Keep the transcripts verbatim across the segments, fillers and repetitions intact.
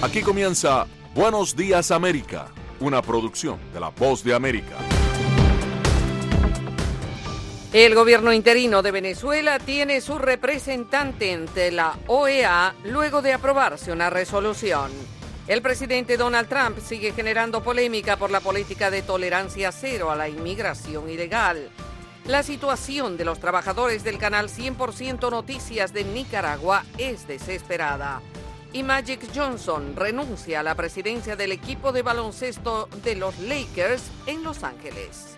Aquí comienza Buenos Días América, una producción de La Voz de América. El gobierno interino de Venezuela tiene su representante ante la O E A luego de aprobarse una resolución. El presidente Donald Trump sigue generando polémica por la política de tolerancia cero a la inmigración ilegal. La situación de los trabajadores del canal cien por ciento Noticias de Nicaragua es desesperada. Y Magic Johnson renuncia a la presidencia del equipo de baloncesto de los Lakers en Los Ángeles.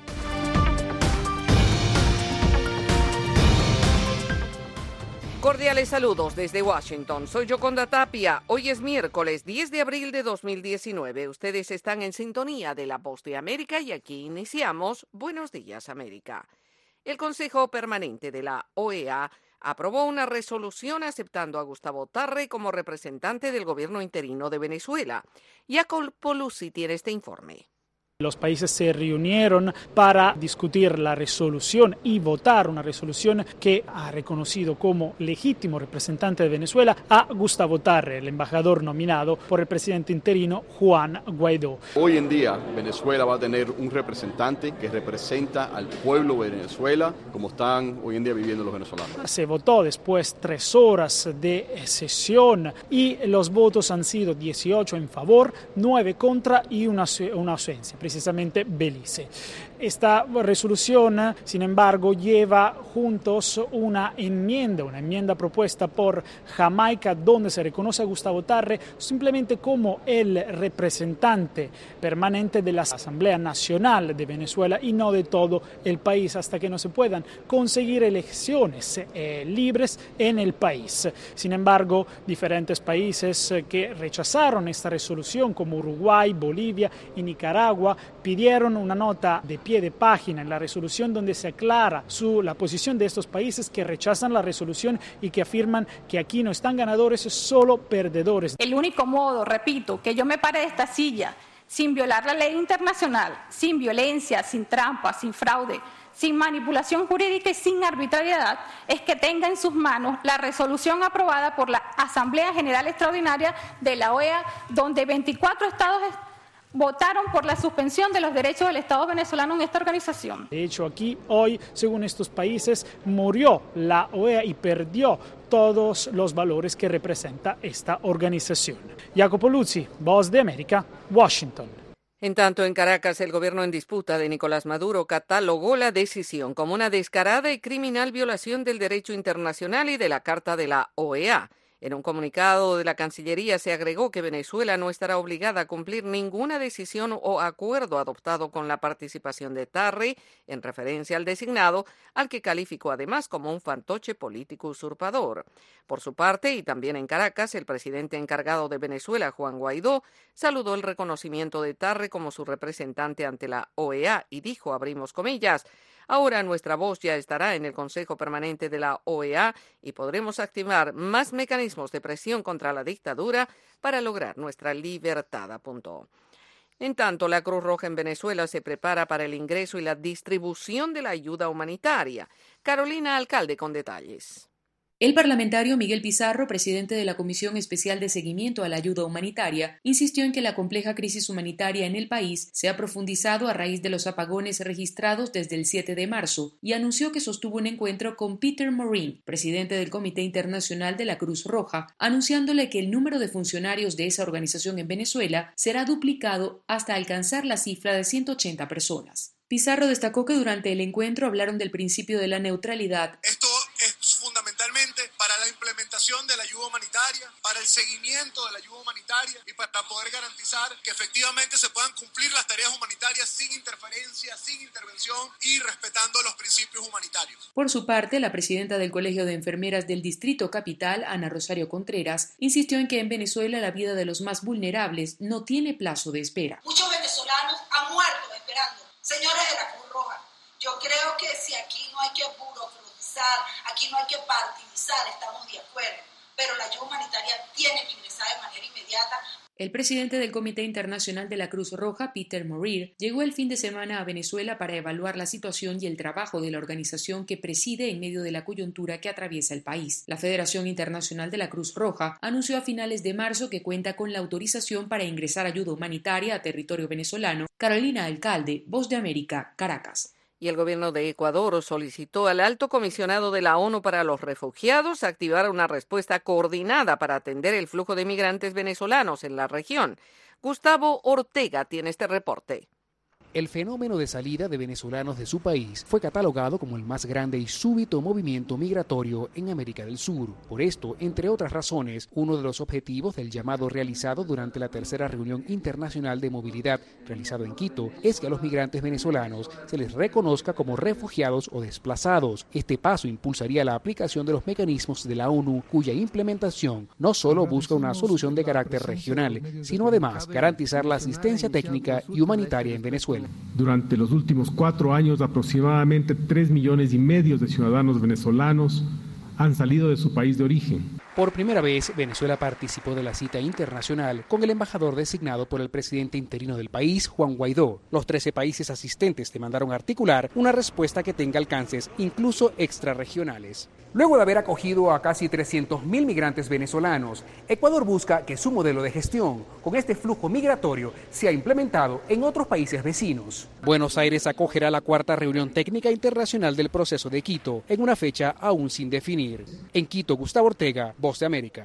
Cordiales saludos desde Washington. Soy Yoconda Tapia. Hoy es miércoles diez de abril de dos mil diecinueve. Ustedes están en sintonía de La Voz de América y aquí iniciamos Buenos Días América. El Consejo Permanente de la O E A aprobó una resolución aceptando a Gustavo Tarre como representante del gobierno interino de Venezuela. Jacopo Luzzi tiene este informe. Los países se reunieron para discutir la resolución y votar una resolución que ha reconocido como legítimo representante de Venezuela a Gustavo Tarre, el embajador nominado por el presidente interino Juan Guaidó. Hoy en día Venezuela va a tener un representante que representa al pueblo de Venezuela como están hoy en día viviendo los venezolanos. Se votó después tres horas de sesión y los votos han sido dieciocho en favor, nueve contra y una, una ausencia. Precisamente Belice. Esta resolución, sin embargo, lleva juntos una enmienda, una enmienda propuesta por Jamaica, donde se reconoce a Gustavo Tarre simplemente como el representante permanente de la Asamblea Nacional de Venezuela y no de todo el país, hasta que no se puedan conseguir elecciones eh, libres en el país. Sin embargo, diferentes países que rechazaron esta resolución, como Uruguay, Bolivia y Nicaragua, pidieron una nota de pie de página en la resolución donde se aclara su, la posición de estos países que rechazan la resolución y que afirman que aquí no están ganadores, solo perdedores. El único modo, repito, que yo me pare de esta silla sin violar la ley internacional, sin violencia, sin trampa, sin fraude, sin manipulación jurídica y sin arbitrariedad, es que tenga en sus manos la resolución aprobada por la Asamblea General Extraordinaria de la O E A, donde veinticuatro estados votaron por la suspensión de los derechos del Estado venezolano en esta organización. De hecho, aquí hoy, según estos países, murió la O E A y perdió todos los valores que representa esta organización. Jacopo Luzzi, Voz de América, Washington. En tanto, en Caracas, el gobierno en disputa de Nicolás Maduro catalogó la decisión como una descarada y criminal violación del derecho internacional y de la Carta de la O E A. En un comunicado de la Cancillería se agregó que Venezuela no estará obligada a cumplir ninguna decisión o acuerdo adoptado con la participación de Tarre, en referencia al designado, al que calificó además como un fantoche político usurpador. Por su parte, y también en Caracas, el presidente encargado de Venezuela, Juan Guaidó, saludó el reconocimiento de Tarre como su representante ante la O E A y dijo, abrimos comillas, ahora nuestra voz ya estará en el Consejo Permanente de la O E A y podremos activar más mecanismos de presión contra la dictadura para lograr nuestra libertad, apuntó. En tanto, la Cruz Roja en Venezuela se prepara para el ingreso y la distribución de la ayuda humanitaria. Carolina Alcalde con detalles. El parlamentario Miguel Pizarro, presidente de la Comisión Especial de Seguimiento a la Ayuda Humanitaria, insistió en que la compleja crisis humanitaria en el país se ha profundizado a raíz de los apagones registrados desde el siete de marzo y anunció que sostuvo un encuentro con Peter Morin, presidente del Comité Internacional de la Cruz Roja, anunciándole que el número de funcionarios de esa organización en Venezuela será duplicado hasta alcanzar la cifra de ciento ochenta personas. Pizarro destacó que durante el encuentro hablaron del principio de la neutralidad. Esto es fundamentalmente para la implementación de la ayuda humanitaria, para el seguimiento de la ayuda humanitaria y para poder garantizar que efectivamente se puedan cumplir las tareas humanitarias sin interferencia, sin intervención y respetando los principios humanitarios. Por su parte, la presidenta del Colegio de Enfermeras del Distrito Capital, Ana Rosario Contreras, insistió en que en Venezuela la vida de los más vulnerables no tiene plazo de espera. Muchos venezolanos han muerto esperando. Señores de la Cruz Roja, yo creo que si aquí no hay que burocratizar, aquí no hay que partidizar, estamos de acuerdo, pero la ayuda humanitaria tiene que ingresar de manera inmediata. El presidente del Comité Internacional de la Cruz Roja, Peter Maurer, llegó el fin de semana a Venezuela para evaluar la situación y el trabajo de la organización que preside en medio de la coyuntura que atraviesa el país. La Federación Internacional de la Cruz Roja anunció a finales de marzo que cuenta con la autorización para ingresar ayuda humanitaria a territorio venezolano. Carolina Alcalde, Voz de América, Caracas. Y el gobierno de Ecuador solicitó al alto comisionado de la ONU para los refugiados activar una respuesta coordinada para atender el flujo de migrantes venezolanos en la región. Gustavo Ortega tiene este reporte. El fenómeno de salida de venezolanos de su país fue catalogado como el más grande y súbito movimiento migratorio en América del Sur. Por esto, entre otras razones, uno de los objetivos del llamado realizado durante la tercera reunión internacional de movilidad realizado en Quito es que a los migrantes venezolanos se les reconozca como refugiados o desplazados. Este paso impulsaría la aplicación de los mecanismos de la ONU, cuya implementación no solo busca una solución de carácter regional, sino además garantizar la asistencia técnica y humanitaria en Venezuela. Durante los últimos cuatro años, aproximadamente tres millones y medio de ciudadanos venezolanos han salido de su país de origen. Por primera vez, Venezuela participó de la cita internacional con el embajador designado por el presidente interino del país, Juan Guaidó. Los trece países asistentes demandaron articular una respuesta que tenga alcances incluso extrarregionales. Luego de haber acogido a casi trescientos mil migrantes venezolanos, Ecuador busca que su modelo de gestión con este flujo migratorio sea implementado en otros países vecinos. Buenos Aires acogerá la cuarta reunión técnica internacional del proceso de Quito, en una fecha aún sin definir. En Quito, Gustavo Ortega, Voz de América.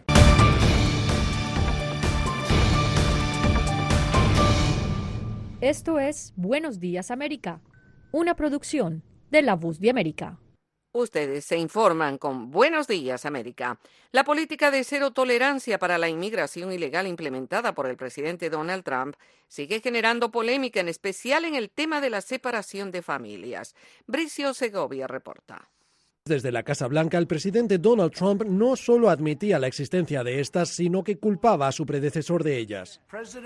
Esto es Buenos Días América, una producción de La Voz de América. Ustedes se informan con Buenos Días América. La política de cero tolerancia para la inmigración ilegal implementada por el presidente Donald Trump sigue generando polémica, en especial en el tema de la separación de familias. Bricio Segovia reporta. Desde la Casa Blanca, el presidente Donald Trump no solo admitía la existencia de estas, sino que culpaba a su predecesor de ellas.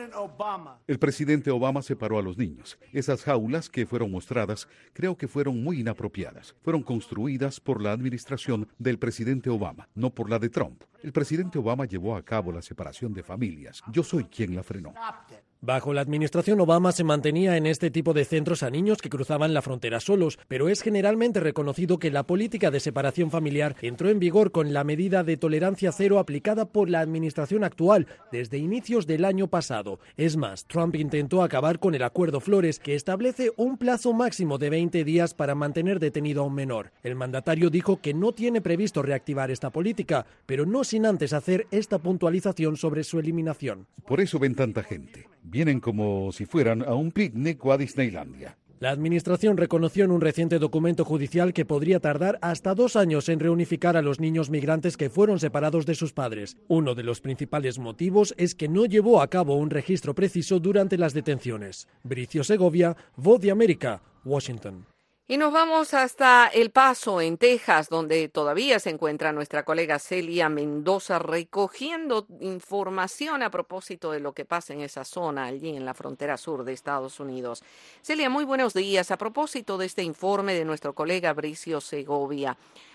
El presidente Obama separó a los niños. Esas jaulas que fueron mostradas creo que fueron muy inapropiadas. Fueron construidas por la administración del presidente Obama, no por la de Trump. El presidente Obama llevó a cabo la separación de familias. Yo soy quien la frenó. Bajo la administración Obama se mantenía en este tipo de centros a niños que cruzaban la frontera solos, pero es generalmente reconocido que la política de separación familiar entró en vigor con la medida de tolerancia cero aplicada por la administración actual desde inicios del año pasado. Es más, Trump intentó acabar con el Acuerdo Flores, que establece un plazo máximo de veinte días para mantener detenido a un menor. El mandatario dijo que no tiene previsto reactivar esta política, pero no sin antes hacer esta puntualización sobre su eliminación. Por eso ven tanta gente. Vienen como si fueran a un picnic o a Disneylandia. La administración reconoció en un reciente documento judicial que podría tardar hasta dos años en reunificar a los niños migrantes que fueron separados de sus padres. Uno de los principales motivos es que no llevó a cabo un registro preciso durante las detenciones. Bricio Segovia, Voz de América, Washington. Y nos vamos hasta El Paso, en Texas, donde todavía se encuentra nuestra colega Celia Mendoza recogiendo información a propósito de lo que pasa en esa zona, allí en la frontera sur de Estados Unidos. Celia, muy buenos días. A propósito de este informe de nuestro colega Bricio Segovia,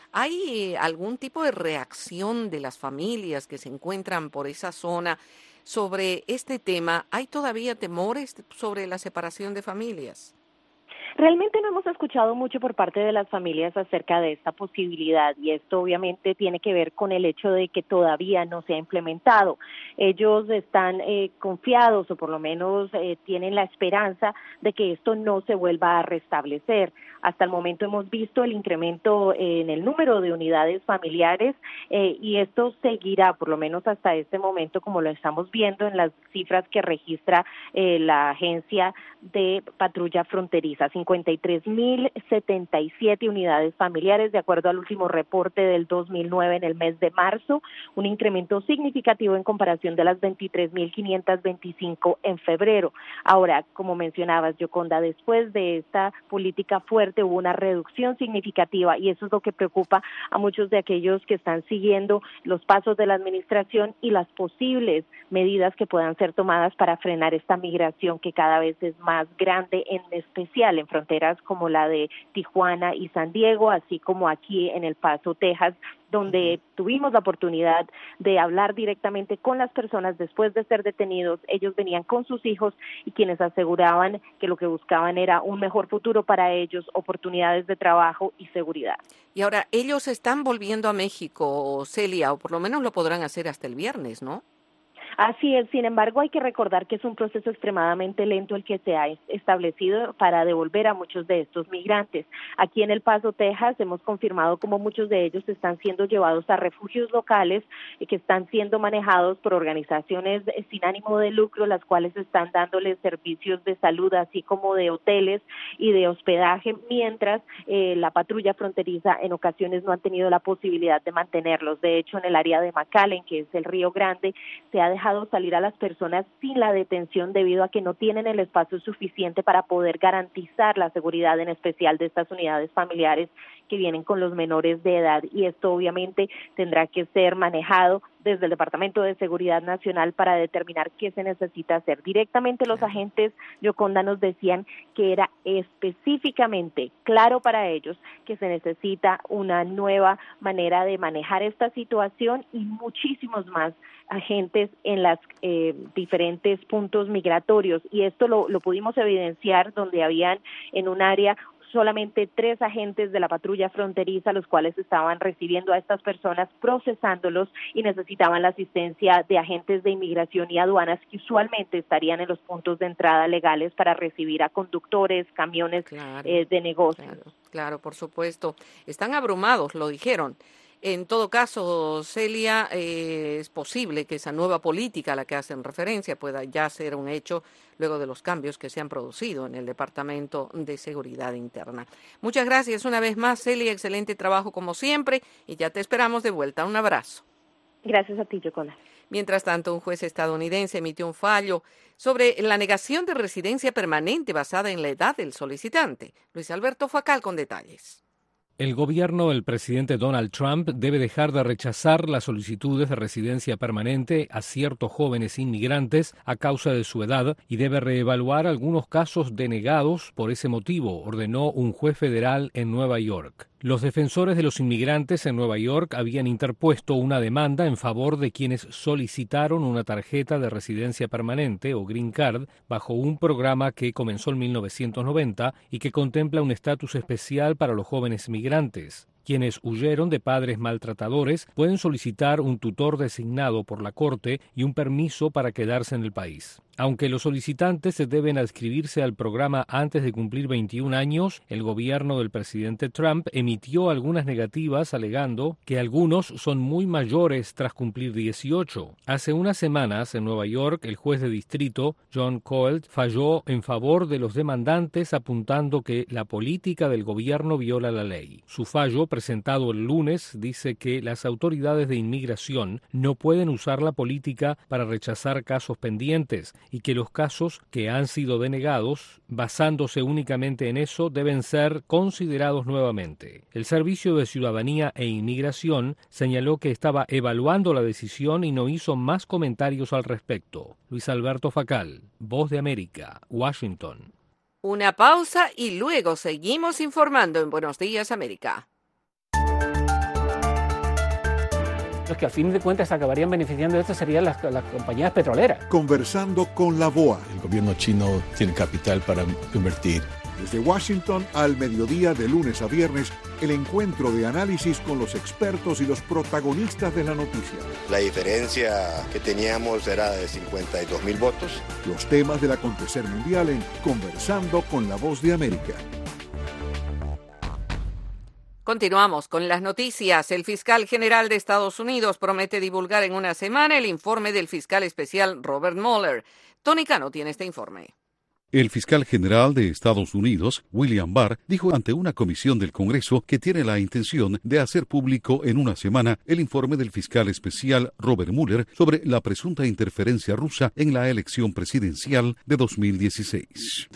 ¿hay algún tipo de reacción de las familias que se encuentran por esa zona sobre este tema? ¿Hay todavía temores sobre la separación de familias? Realmente no hemos escuchado mucho por parte de las familias acerca de esta posibilidad, y esto obviamente tiene que ver con el hecho de que todavía no se ha implementado. Ellos están eh, confiados, o por lo menos eh, tienen la esperanza de que esto no se vuelva a restablecer. Hasta el momento hemos visto el incremento en el número de unidades familiares eh, y esto seguirá, por lo menos hasta este momento, como lo estamos viendo en las cifras que registra eh, la Agencia de Patrulla Fronteriza. cincuenta y tres mil setenta y siete unidades familiares, de acuerdo al último reporte del dos mil nueve en el mes de marzo, un incremento significativo en comparación de las veintitrés mil quinientas veinticinco en febrero. Ahora, como mencionabas, Yoconda, después de esta política fuerte hubo una reducción significativa, y eso es lo que preocupa a muchos de aquellos que están siguiendo los pasos de la administración y las posibles medidas que puedan ser tomadas para frenar esta migración que cada vez es más grande, en especial en fronteras como la de Tijuana y San Diego, así como aquí en El Paso, Texas, donde tuvimos la oportunidad de hablar directamente con las personas después de ser detenidos. Ellos venían con sus hijos y quienes aseguraban que lo que buscaban era un mejor futuro para ellos, oportunidades de trabajo y seguridad. Y ahora, ellos están volviendo a México, Celia, o por lo menos lo podrán hacer hasta el viernes, ¿no? Así es, sin embargo, hay que recordar que es un proceso extremadamente lento el que se ha establecido para devolver a muchos de estos migrantes. Aquí en El Paso, Texas, hemos confirmado cómo muchos de ellos están siendo llevados a refugios locales que están siendo manejados por organizaciones sin ánimo de lucro, las cuales están dándoles servicios de salud, así como de hoteles y de hospedaje, mientras eh, la patrulla fronteriza en ocasiones no han tenido la posibilidad de mantenerlos. De hecho, en el área de McAllen, que es el Río Grande, se ha dejado salir a las personas sin la detención debido a que no tienen el espacio suficiente para poder garantizar la seguridad, en especial de estas unidades familiares que vienen con los menores de edad, y esto obviamente tendrá que ser manejado desde el Departamento de Seguridad Nacional para determinar qué se necesita hacer. Directamente los agentes Yoconda nos decían que era específicamente claro para ellos que se necesita una nueva manera de manejar esta situación y muchísimos más agentes en las eh, diferentes puntos migratorios, y esto lo, lo pudimos evidenciar donde habían en un área solamente tres agentes de la patrulla fronteriza, los cuales estaban recibiendo a estas personas, procesándolos, y necesitaban la asistencia de agentes de inmigración y aduanas que usualmente estarían en los puntos de entrada legales para recibir a conductores, camiones claro, eh, de negocios. Claro, claro, por supuesto. Están abrumados, lo dijeron. En todo caso, Celia, eh, es posible que esa nueva política a la que hacen referencia pueda ya ser un hecho luego de los cambios que se han producido en el Departamento de Seguridad Interna. Muchas gracias una vez más, Celia. Excelente trabajo como siempre y ya te esperamos de vuelta. Un abrazo. Gracias a ti, Yoconda. Mientras tanto, un juez estadounidense emitió un fallo sobre la negación de residencia permanente basada en la edad del solicitante. Luis Alberto Facal con detalles. El gobierno del presidente Donald Trump debe dejar de rechazar las solicitudes de residencia permanente a ciertos jóvenes inmigrantes a causa de su edad y debe reevaluar algunos casos denegados por ese motivo, ordenó un juez federal en Nueva York. Los defensores de los inmigrantes en Nueva York habían interpuesto una demanda en favor de quienes solicitaron una tarjeta de residencia permanente o Green Card bajo un programa que comenzó en mil novecientos noventa y que contempla un estatus especial para los jóvenes migrantes. Quienes huyeron de padres maltratadores pueden solicitar un tutor designado por la Corte y un permiso para quedarse en el país. Aunque los solicitantes se deben adscribirse al programa antes de cumplir veintiún años, el gobierno del presidente Trump emitió algunas negativas alegando que algunos son muy mayores tras cumplir dieciocho. Hace unas semanas, en Nueva York, el juez de distrito, John Colt, falló en favor de los demandantes apuntando que la política del gobierno viola la ley. Su fallo, presentado el lunes, dice que las autoridades de inmigración no pueden usar la política para rechazar casos pendientes y que los casos que han sido denegados, basándose únicamente en eso, deben ser considerados nuevamente. El Servicio de Ciudadanía e Inmigración señaló que estaba evaluando la decisión y no hizo más comentarios al respecto. Luis Alberto Facal, Voz de América, Washington. Una pausa y luego seguimos informando en Buenos Días, América. Los que al fin de cuentas acabarían beneficiando de esto serían las, las compañías petroleras. Conversando con la B O A. El gobierno chino tiene capital para invertir. Desde Washington al mediodía de lunes a viernes, el encuentro de análisis con los expertos y los protagonistas de la noticia. La diferencia que teníamos era de cincuenta y dos mil votos. Los temas del acontecer mundial en Conversando con la Voz de América. Continuamos con las noticias. El fiscal general de Estados Unidos promete divulgar en una semana el informe del fiscal especial Robert Mueller. Tony Cano tiene este informe. El fiscal general de Estados Unidos, William Barr, dijo ante una comisión del Congreso que tiene la intención de hacer público en una semana el informe del fiscal especial Robert Mueller sobre la presunta interferencia rusa en la elección presidencial de dos mil dieciséis.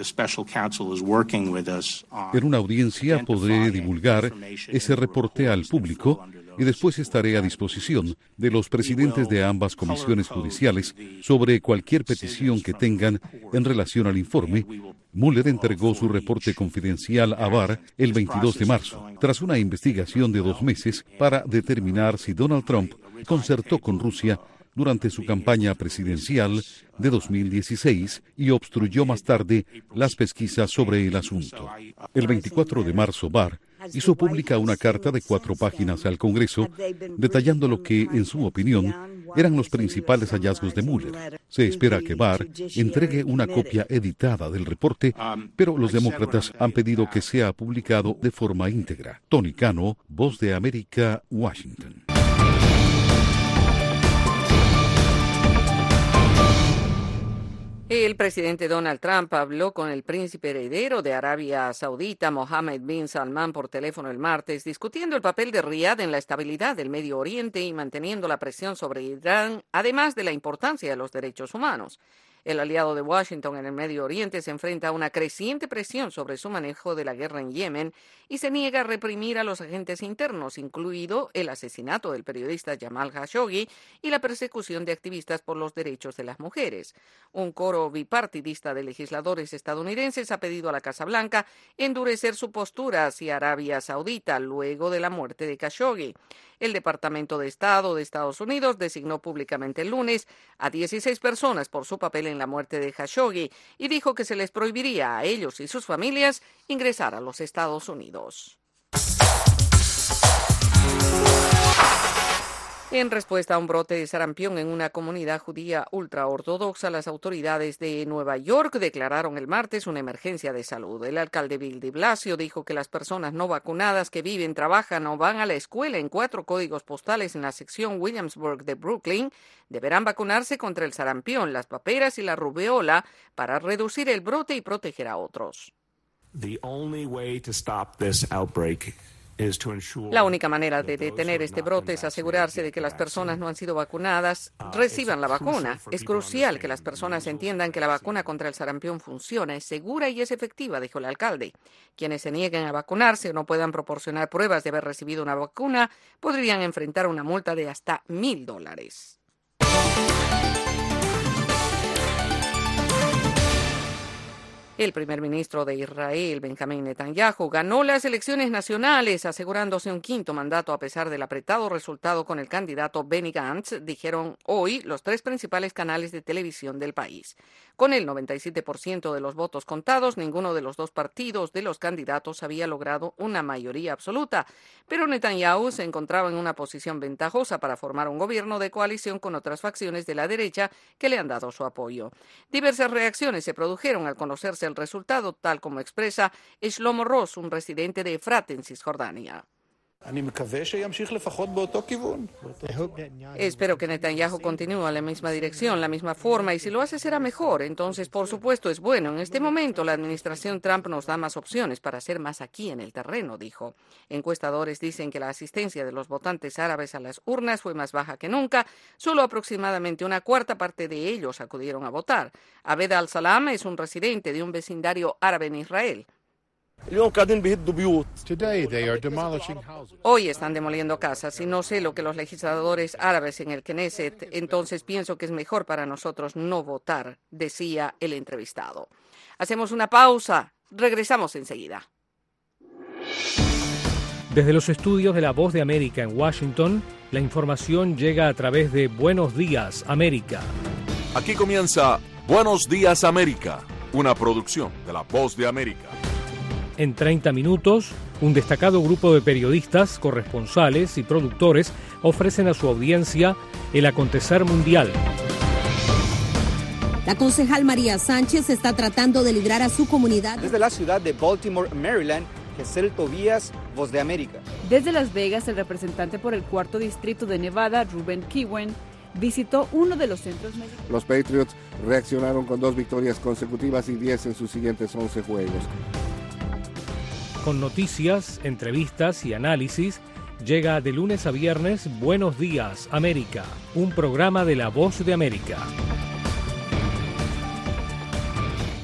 En una audiencia podré divulgar ese reporte al público y después estaré a disposición de los presidentes de ambas comisiones judiciales sobre cualquier petición que tengan en relación al informe. Mueller entregó su reporte confidencial a Barr el veintidós de marzo, tras una investigación de dos meses para determinar si Donald Trump concertó con Rusia durante su campaña presidencial de dos mil dieciséis y obstruyó más tarde las pesquisas sobre el asunto. El veinticuatro de marzo, Barr hizo pública una carta de cuatro páginas al Congreso detallando lo que, en su opinión, eran los principales hallazgos de Mueller. Se espera que Barr entregue una copia editada del reporte, pero los demócratas han pedido que sea publicado de forma íntegra. Tony Cano, Voz de América, Washington. El presidente Donald Trump habló con el príncipe heredero de Arabia Saudita, Mohammed bin Salman, por teléfono el martes, discutiendo el papel de Riad en la estabilidad del Medio Oriente y manteniendo la presión sobre Irán, además de la importancia de los derechos humanos. El aliado de Washington en el Medio Oriente se enfrenta a una creciente presión sobre su manejo de la guerra en Yemen y se niega a reprimir a los agentes internos, incluido el asesinato del periodista Jamal Khashoggi y la persecución de activistas por los derechos de las mujeres. Un coro bipartidista de legisladores estadounidenses ha pedido a la Casa Blanca endurecer su postura hacia Arabia Saudita luego de la muerte de Khashoggi. El Departamento de Estado de Estados Unidos designó públicamente el lunes a dieciséis personas por su papel en la muerte de Khashoggi y dijo que se les prohibiría a ellos y sus familias ingresar a los Estados Unidos. En respuesta a un brote de sarampión en una comunidad judía ultraortodoxa, las autoridades de Nueva York declararon el martes una emergencia de salud. El alcalde Bill de Blasio dijo que las personas no vacunadas que viven, trabajan o van a la escuela en cuatro códigos postales en la sección Williamsburg de Brooklyn deberán vacunarse contra el sarampión, las paperas y la rubeola para reducir el brote y proteger a otros. The only way to stop this outbreak La única manera de detener este brote es asegurarse de que las personas no han sido vacunadas reciban la vacuna. Es crucial que las personas entiendan que la vacuna contra el sarampión funciona, es segura y es efectiva, dijo el alcalde. Quienes se nieguen a vacunarse o no puedan proporcionar pruebas de haber recibido una vacuna podrían enfrentar una multa de hasta mil dólares. El primer ministro de Israel, Benjamín Netanyahu, ganó las elecciones nacionales, asegurándose un quinto mandato a pesar del apretado resultado con el candidato Benny Gantz, dijeron hoy los tres principales canales de televisión del país. Con el noventa y siete por ciento de los votos contados, ninguno de los dos partidos de los candidatos había logrado una mayoría absoluta, pero Netanyahu se encontraba en una posición ventajosa para formar un gobierno de coalición con otras facciones de la derecha que le han dado su apoyo. Diversas reacciones se produjeron al conocerse el resultado, tal como expresa Shlomo Ross, un residente de Efrat en Cisjordania. Espero que Netanyahu continúe en la misma dirección, la misma forma, y si lo hace será mejor. Entonces, por supuesto, es bueno. En este momento, la administración Trump nos da más opciones para hacer más aquí en el terreno, dijo. Encuestadores dicen que la asistencia de los votantes árabes a las urnas fue más baja que nunca. Solo aproximadamente una cuarta parte de ellos acudieron a votar. Abed al-Salam es un residente de un vecindario árabe en Israel. Hoy están demoliendo casas y no sé lo que los legisladores árabes en el Knesset, entonces pienso que es mejor para nosotros no votar, decía el entrevistado. Hacemos una pausa, regresamos enseguida. Desde los estudios de La Voz de América en Washington, la información llega a través de Buenos Días, América. Aquí comienza Buenos Días, América, una producción de La Voz de América. En treinta minutos, un destacado grupo de periodistas, corresponsales y productores ofrecen a su audiencia el acontecer mundial. La concejal María Sánchez está tratando de librar a su comunidad. Desde la ciudad de Baltimore, Maryland, Gesell Tobías, Voz de América. Desde Las Vegas, el representante por el cuarto distrito de Nevada, Ruben Kiwen, visitó uno de los centros médicos. Los Patriots reaccionaron con dos victorias consecutivas y diez en sus siguientes once juegos. Con noticias, entrevistas y análisis, llega de lunes a viernes Buenos Días, América, un programa de La Voz de América.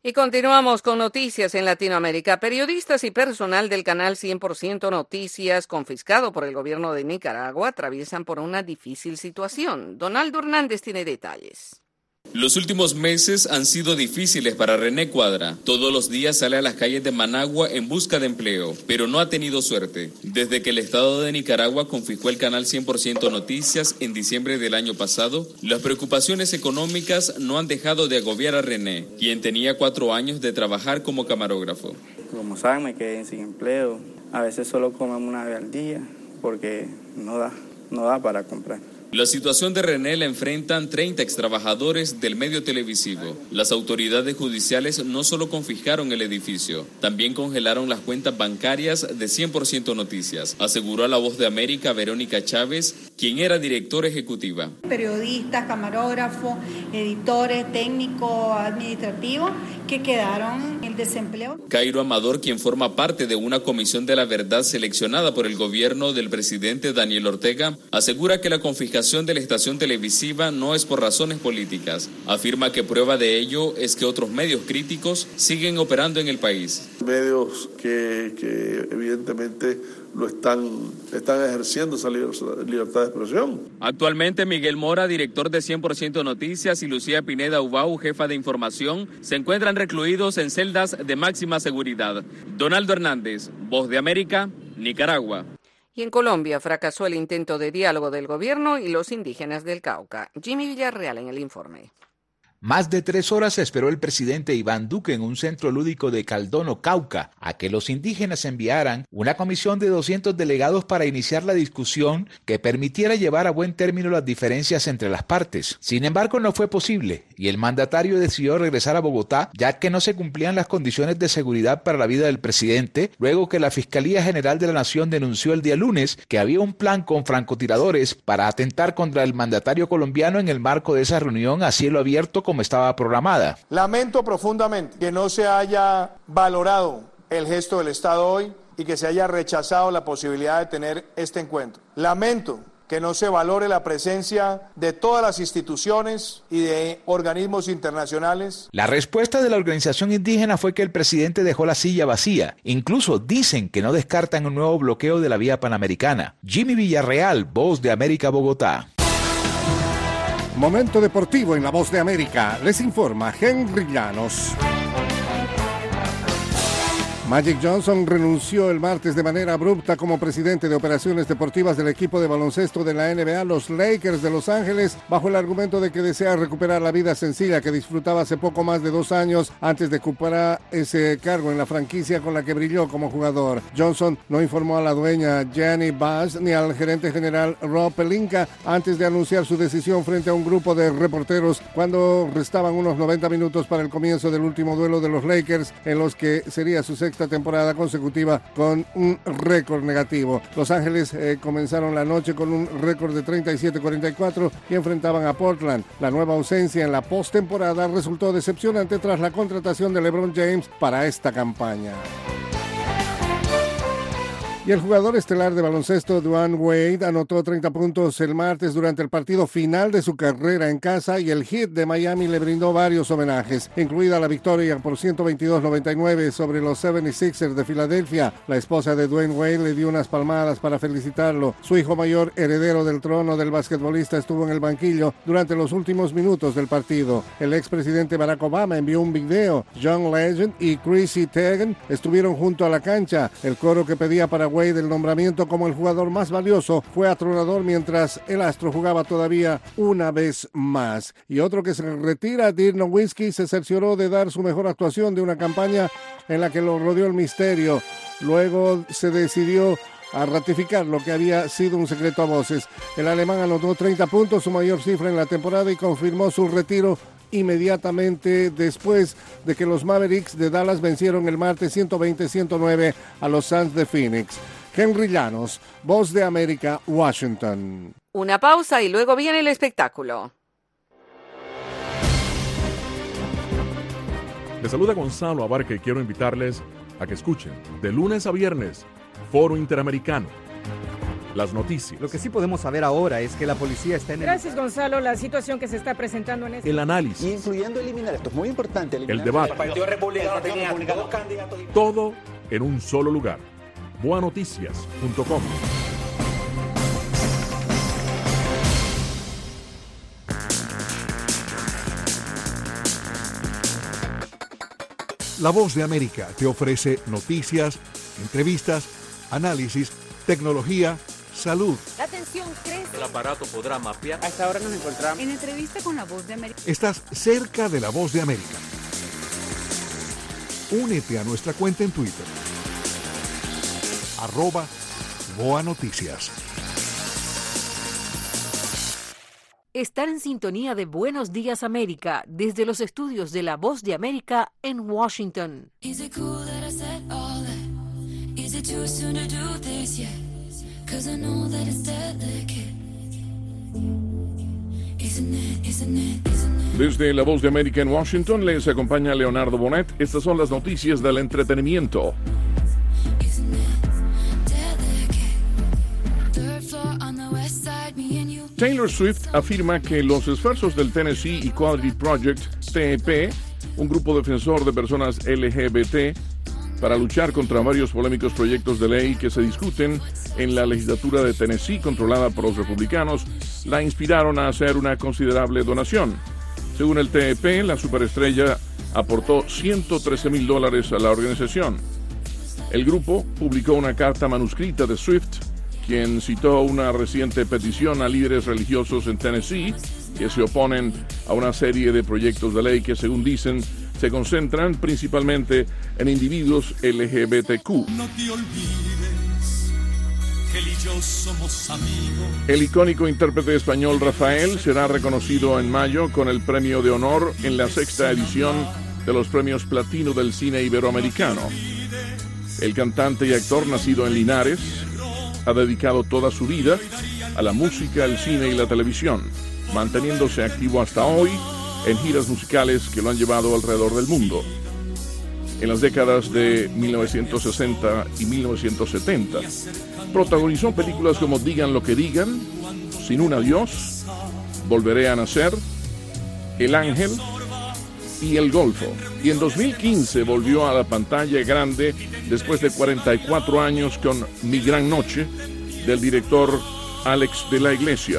Y continuamos con noticias en Latinoamérica. Periodistas y personal del canal cien por ciento Noticias, confiscado por el gobierno de Nicaragua, atraviesan por una difícil situación. Donaldo Hernández tiene detalles. Los últimos meses han sido difíciles para René Cuadra. Todos los días sale a las calles de Managua en busca de empleo, pero no ha tenido suerte. Desde que el Estado de Nicaragua confiscó el canal cien por ciento Noticias en diciembre del año pasado, las preocupaciones económicas no han dejado de agobiar a René, quien tenía cuatro años de trabajar como camarógrafo. Como saben, me quedé sin empleo. A veces solo comemos una vez al día porque no da, no da para comprar. La situación de René la enfrentan treinta extrabajadores del medio televisivo. Las autoridades judiciales no solo confiscaron el edificio, también congelaron las cuentas bancarias de cien por ciento Noticias, aseguró a La Voz de América Verónica Chávez, quien era directora ejecutiva. Periodistas, camarógrafos, editores, técnicos, administrativos, que quedaron en desempleo. Cairo Amador, quien forma parte de una comisión de la verdad seleccionada por el gobierno del presidente Daniel Ortega, asegura que la confiscación de la estación televisiva no es por razones políticas. Afirma que prueba de ello es que otros medios críticos siguen operando en el país. Medios que, que evidentemente lo están, están ejerciendo esa libertad de expresión. Actualmente Miguel Mora, director de cien por ciento Noticias, y Lucía Pineda Ubau, jefa de información, se encuentran recluidos en celdas de máxima seguridad. Donaldo Hernández, Voz de América, Nicaragua. Y en Colombia fracasó el intento de diálogo del gobierno y los indígenas del Cauca. Jimmy Villarreal en el informe. Más de tres horas esperó el presidente Iván Duque en un centro lúdico de Caldono, Cauca, a que los indígenas enviaran una comisión de doscientos delegados para iniciar la discusión que permitiera llevar a buen término las diferencias entre las partes. Sin embargo, no fue posible y el mandatario decidió regresar a Bogotá, ya que no se cumplían las condiciones de seguridad para la vida del presidente, luego que la Fiscalía General de la Nación denunció el día lunes que había un plan con francotiradores para atentar contra el mandatario colombiano en el marco de esa reunión a cielo abierto como estaba programada. Lamento profundamente que no se haya valorado el gesto del Estado hoy y que se haya rechazado la posibilidad de tener este encuentro. Lamento que no se valore la presencia de todas las instituciones y de organismos internacionales. La respuesta de la organización indígena fue que el presidente dejó la silla vacía. Incluso dicen que no descartan un nuevo bloqueo de la vía panamericana. Jimmy Villarreal, Voz de América, Bogotá. Momento deportivo en La Voz de América. Les informa Henry Llanos. Magic Johnson renunció el martes de manera abrupta como presidente de operaciones deportivas del equipo de baloncesto de la N B A, los Lakers de Los Ángeles, bajo el argumento de que desea recuperar la vida sencilla que disfrutaba hace poco más de dos años antes de ocupar ese cargo en la franquicia con la que brilló como jugador. Johnson no informó a la dueña Jenny Bass ni al gerente general Rob Pelinka antes de anunciar su decisión frente a un grupo de reporteros cuando restaban unos noventa minutos para el comienzo del último duelo de los Lakers, en los que sería su sexta temporada consecutiva con un récord negativo. Los Ángeles eh, comenzaron la noche con un récord de treinta y siete a cuarenta y cuatro y enfrentaban a Portland. La nueva ausencia en la postemporada resultó decepcionante tras la contratación de LeBron James para esta campaña. Y el jugador estelar de baloncesto Dwyane Wade anotó treinta puntos el martes durante el partido final de su carrera en casa y el Heat de Miami le brindó varios homenajes, incluida la victoria por ciento veintidós a noventa y nueve sobre los setenta y seis ers de Filadelfia. La esposa de Dwyane Wade le dio unas palmadas para felicitarlo. Su hijo mayor, heredero del trono del basquetbolista, estuvo en el banquillo durante los últimos minutos del partido. El expresidente Barack Obama envió un video. John Legend y Chrissy Teigen estuvieron junto a la cancha. El coro que pedía para Wade el nombramiento como el jugador más valioso fue atronador mientras el astro jugaba todavía una vez más. Y otro que se retira, Dirk Nowitzki, se cercioró de dar su mejor actuación de una campaña en la que lo rodeó el misterio. Luego se decidió a ratificar lo que había sido un secreto a voces. El alemán anotó treinta puntos, su mayor cifra en la temporada, y confirmó su retiro inmediatamente después de que los Mavericks de Dallas vencieron el martes ciento veinte a ciento nueve a los Suns de Phoenix. Henry Llanos, Voz de América, Washington. Una pausa y luego viene el espectáculo. Les saluda Gonzalo Abarca y quiero invitarles a que escuchen de lunes a viernes Foro Interamericano, las noticias. Lo que sí podemos saber ahora es que la policía está en el... Gracias, Gonzalo. La situación que se está presentando en este... El análisis. Incluyendo eliminar, esto es muy importante. El debate. El Partido Republicano tenía dos candidatos. Todo en un solo lugar. boa noticias punto com. La Voz de América te ofrece noticias, entrevistas, análisis, tecnología, salud. La tensión crece. El aparato podrá mapear. A esta hora nos encontramos En entrevista con La Voz de América. Estás cerca de La Voz de América. Únete a nuestra cuenta en Twitter. Arroba Boa Noticias. Están en sintonía de Buenos Días América desde los estudios de La Voz de América en Washington. Desde La Voz de América en Washington les acompaña Leonardo Bonet. Estas son las noticias del entretenimiento. Taylor Swift afirma que los esfuerzos del Tennessee Equality Project, T E P, un grupo defensor de personas L G B T, para luchar contra varios polémicos proyectos de ley que se discuten en la legislatura de Tennessee controlada por los republicanos, la inspiraron a hacer una considerable donación. Según el T E P, la superestrella aportó ciento trece mil dólares a la organización. El grupo publicó una carta manuscrita de Swift, quien citó una reciente petición a líderes religiosos en Tennessee que se oponen a una serie de proyectos de ley que, según dicen, se concentran principalmente en individuos L G B T Q. No te olvides que él y yo somos amigos. El icónico intérprete español Rafael será reconocido en mayo con el premio de honor en la sexta edición de los premios Platino del cine iberoamericano. El cantante y actor nacido en Linares ha dedicado toda su vida a la música, el cine y la televisión, manteniéndose activo hasta hoy en giras musicales que lo han llevado alrededor del mundo. En las décadas de mil novecientos sesenta y mil novecientos setenta, protagonizó películas como Digan lo que digan, Sin un adiós, Volveré a nacer, El ángel y El golfo. Y en dos mil quince volvió a la pantalla grande después de cuarenta y cuatro años con Mi gran noche, del director Alex de la Iglesia.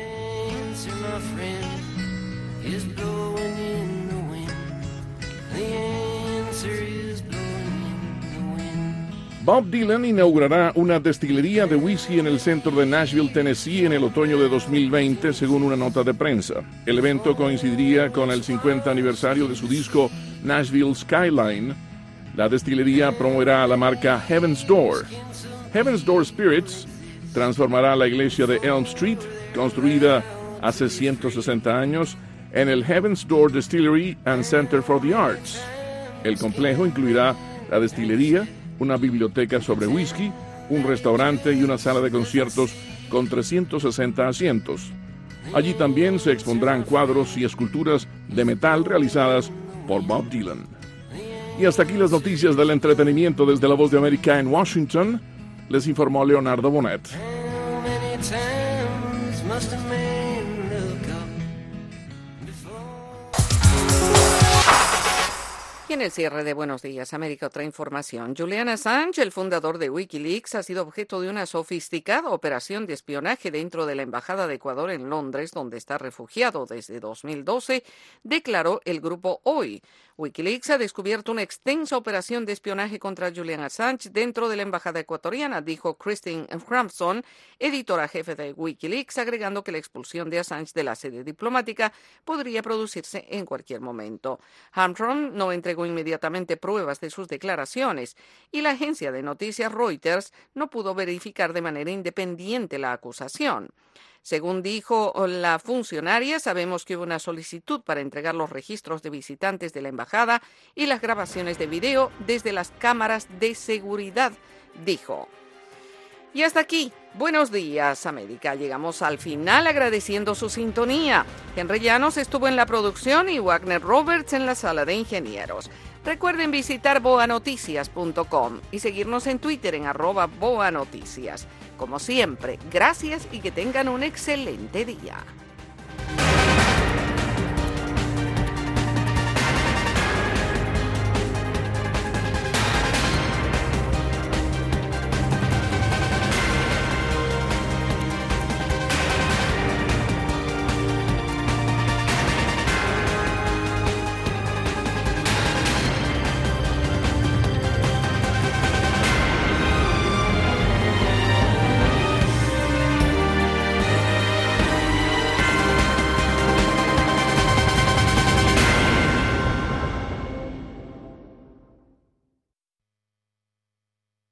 Bob Dylan inaugurará una destilería de whisky en el centro de Nashville, Tennessee, en el otoño de dos mil veinte, según una nota de prensa. El evento coincidiría con el cincuenta aniversario de su disco Nashville Skyline. La destilería promoverá la marca Heaven's Door. Heaven's Door Spirits transformará la iglesia de Elm Street, construida hace ciento sesenta años, en el Heaven's Door Distillery and Center for the Arts. El complejo incluirá la destilería, una biblioteca sobre whisky, un restaurante y una sala de conciertos con trescientos sesenta asientos. Allí también se expondrán cuadros y esculturas de metal realizadas por Bob Dylan. Y hasta aquí las noticias del entretenimiento desde La Voz de América en Washington. Les informó Leonardo Bonet. Y en el cierre de Buenos Días América, otra información. Julian Assange, el fundador de Wikileaks, ha sido objeto de una sofisticada operación de espionaje dentro de la Embajada de Ecuador en Londres, donde está refugiado desde dos mil doce, declaró el grupo Hoy. Wikileaks ha descubierto una extensa operación de espionaje contra Julian Assange dentro de la embajada ecuatoriana, dijo Christine Hampton, editora jefe de Wikileaks, agregando que la expulsión de Assange de la sede diplomática podría producirse en cualquier momento. Hampton no entregó inmediatamente pruebas de sus declaraciones y la agencia de noticias Reuters no pudo verificar de manera independiente la acusación. Según dijo la funcionaria, sabemos que hubo una solicitud para entregar los registros de visitantes de la embajada y las grabaciones de video desde las cámaras de seguridad, dijo. Y hasta aquí, Buenos Días América. Llegamos al final agradeciendo su sintonía. Henry Llanos estuvo en la producción y Wagner Roberts en la sala de ingenieros. Recuerden visitar boa noticias punto com y seguirnos en Twitter en arroba boanoticias. Como siempre, gracias y que tengan un excelente día.